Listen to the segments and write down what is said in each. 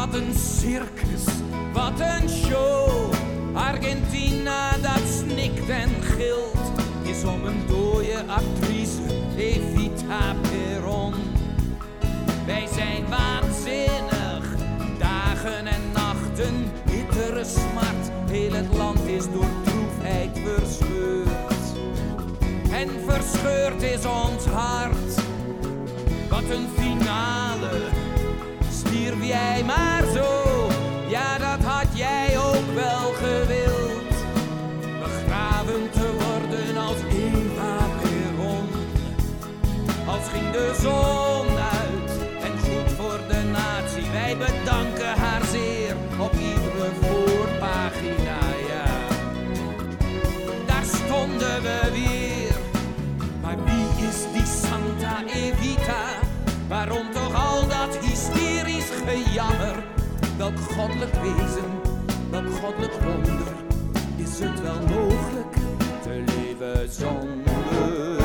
Wat een circus, wat een show. Argentina dat snikt en gilt, is om een dode actrice, Evita Peron. Wij zijn waanzinnig, dagen en nachten, bittere smart. Heel het land is door droefheid verscheurd. En verscheurd is ons hart. Wat een finale, stierf jij maar zo. Ja, dat had jij ook wel gewild. Begraven te worden als Eva Peron. Als ging de zon uit en goed voor de natie. Wij bedanken haar zeer op iedere voorpagina, ja. Daar stonden we weer. Maar wie is die Santa Evita? Waarom toch al dat hysterisch gejammer? Welk goddelijk wezen, welk goddelijk wonder, is het wel mogelijk te leven zonder?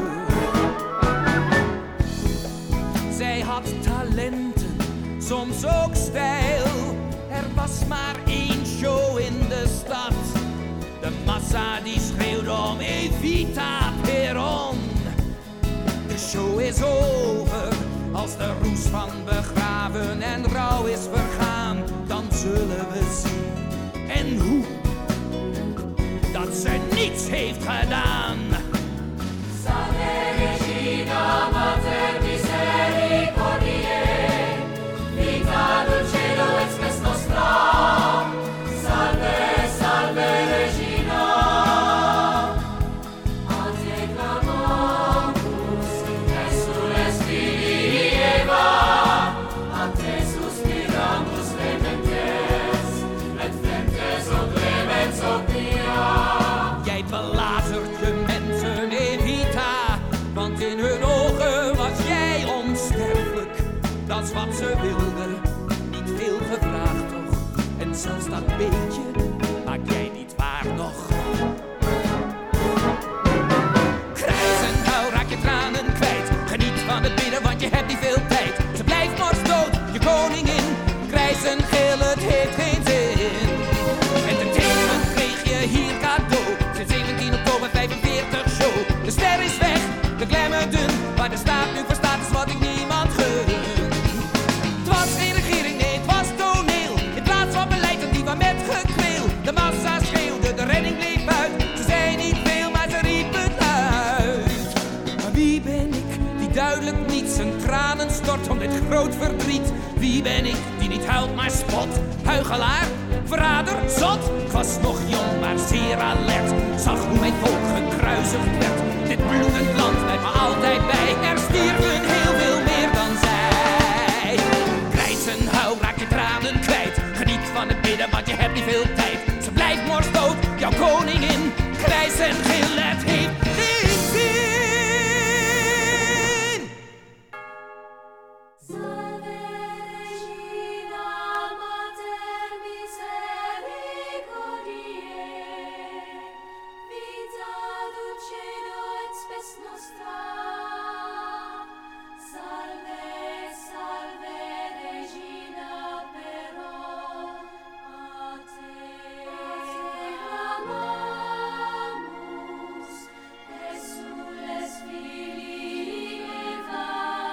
Zij had talenten, soms ook stijl. Er was maar één show in de stad. De massa die schreeuwde om Evita Peron. De show is over, als de roes van begraven en rouw is vergaan, dan zullen we zien. En hoe? Dat ze niets heeft gedaan. Salve Regina, Mater misericordiae, vita dulcedo et spes nostra. Salve, salve Regina, a te clamamus, exules filii Eva, a te suspiramus clementes, et flentes o clemens o pia. Jij belazert je mensen, Evita, want in hun ogen was jij onsterfelijk. Dat is wat ze wilden, niet veel gevraagd toch. En zelfs dat beetje maak jij niet waar nog. Krijzen, nou raak je tranen kwijt. Geniet van het bidden, want je hebt niet veel tijd. Ze blijft morsdood, je koningin. Krijzen, geel, het heeft geen zin. Entertainment kreeg je hier cadeau. Sinds 17 oktober 45 show. De ster is weg, de glamour dun. Waar de staat nu voor staat is wat ik niemand gun. Het was geen regering, nee, het was toneel. In plaats van beleid en die van met gekweel. De massa schreeuwde, de redding bleef uit. Ze zei niet veel, maar ze riepen uit. Maar wie ben ik, die duidelijk niet zijn tranen stort om dit groot verdriet? Wie ben ik, die niet huilt, maar spot? Huichelaar, verrader, zot? Ik was nog jong, maar zeer alert. Zag hoe mijn volk gekruisigd werd. Dit bloedend land blijft me altijd bij. Er stierven heel veel meer dan zij. Krijzen, huil, raak je tranen kwijt. Geniet van het bidden, want je hebt niet veel tijd. Ze blijft morsdood, jouw koningin. Grijs en geel, het heeft geen zin. Salve Regina, Mater misericordiae, vita dulcedo et spes nostra. Salve, salve Regina Peron, a te clamamus, exules filii Eva,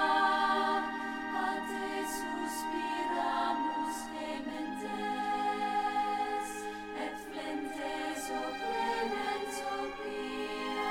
a te suspiramus clementes, et flentes o clemens o pia.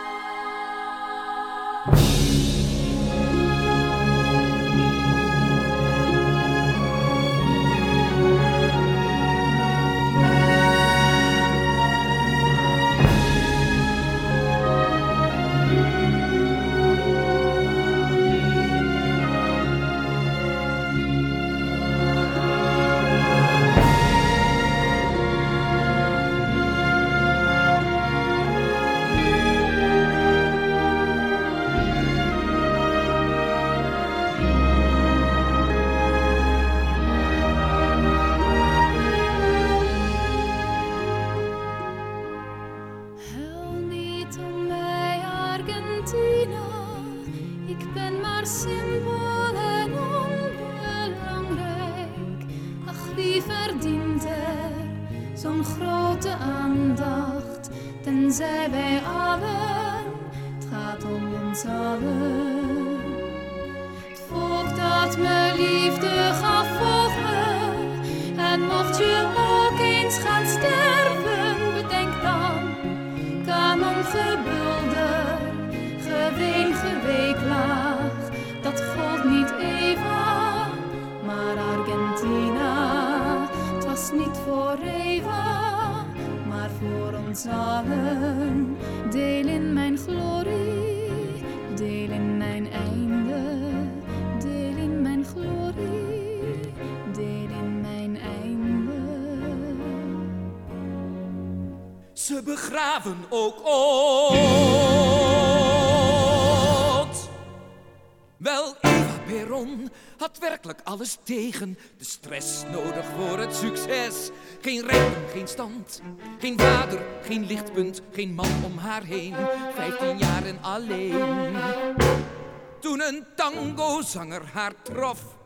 Huil niet om mij, Argentina. Ik ben maar simpel en onbelangrijk. En zij wij allen, het gaat om ons allen. Het volk dat me liefde gaf, volg me. En mocht je ook eens gaan sterven, bedenk dan, kanon gebulder, geween geweeklaag, dat gold niet Eva, maar Argentina. Het was niet voor Eva, maar voor ons allen. Deel in mijn glorie, deel in mijn einde, deel in mijn glorie, deel in mijn einde. Ze begraven ook Oud. Wel, Eva Peron had werkelijk alles tegen. De stress nodig voor het succes. Geen rijkdom, geen stand, geen vader, geen lichtpunt, geen man om haar heen. 15 jaar en alleen. Toen een tangozanger haar trof,